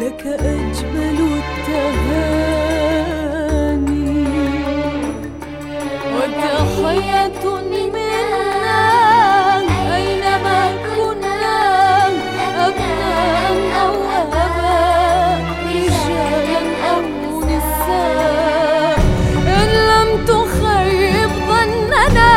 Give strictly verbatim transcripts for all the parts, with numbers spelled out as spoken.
لك أجمل التهاني وتحية منا أينما كنا، أبناء أو آباء، رجالا أو نساء، إن لم تخيب ظننا.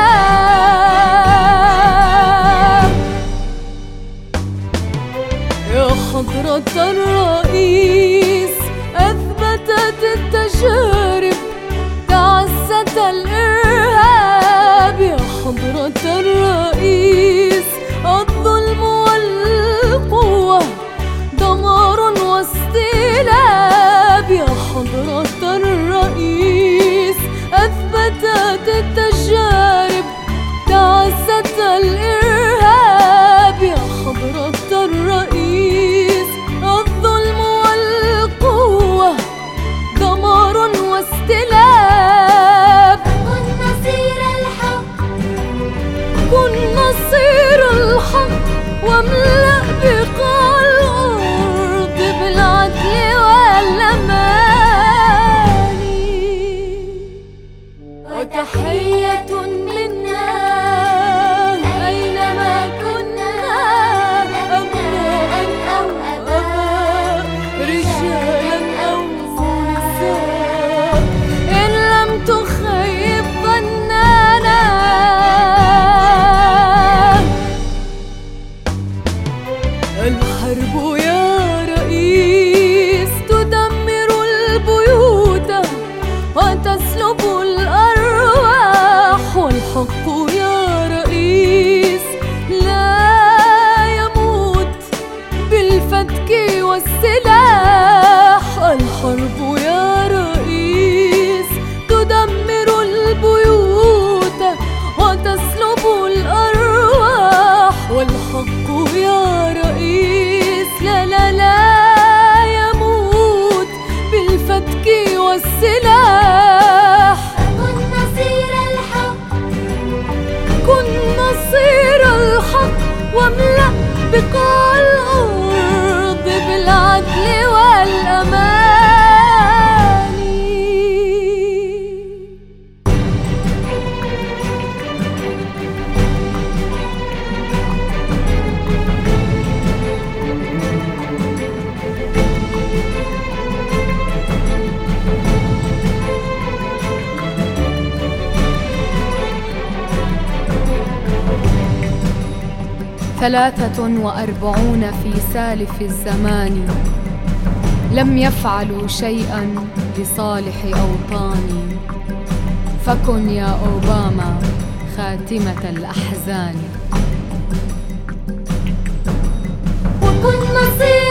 يا حضرة الرئيس، أثبتت التجارب تعزة الإرهاب. يا حضرة الرئيس، الظلم والقوة دمار واستيلاب. يا حضرة الرئيس، أثبتت التجارب تعزة الإرهاب. يا حضرة الرئيس، الظلم والقوة دمار واستلاب. كن نصير الحق، كن نصير الحق، واملأ بقاع الأرض بالعدل والأمان. وتحية منا أينما كنا، أبناء أو آباء، رجالا أو نساء، إن لم تخيب ظننا. الحرب يا رئيس تدمر البيوت وتسلب الأرواح، والحق يا رئيس لا يموت بالفتك والسلاح. الحرب يا رئيس تدمر البيوت وتسلب الأرواح، والحق يا رئيس لا لا لا يموت بالفتك والسلاح. كن نصير الحق، كن نصير الحق، واملأ بقاع الأرض بالعدل والأمان. ثلاثة وأربعون في سالف الزمان لم يفعلوا شيئا لصالح أوطاني، فكن يا أوباما خاتمة الأحزان. وكن نصير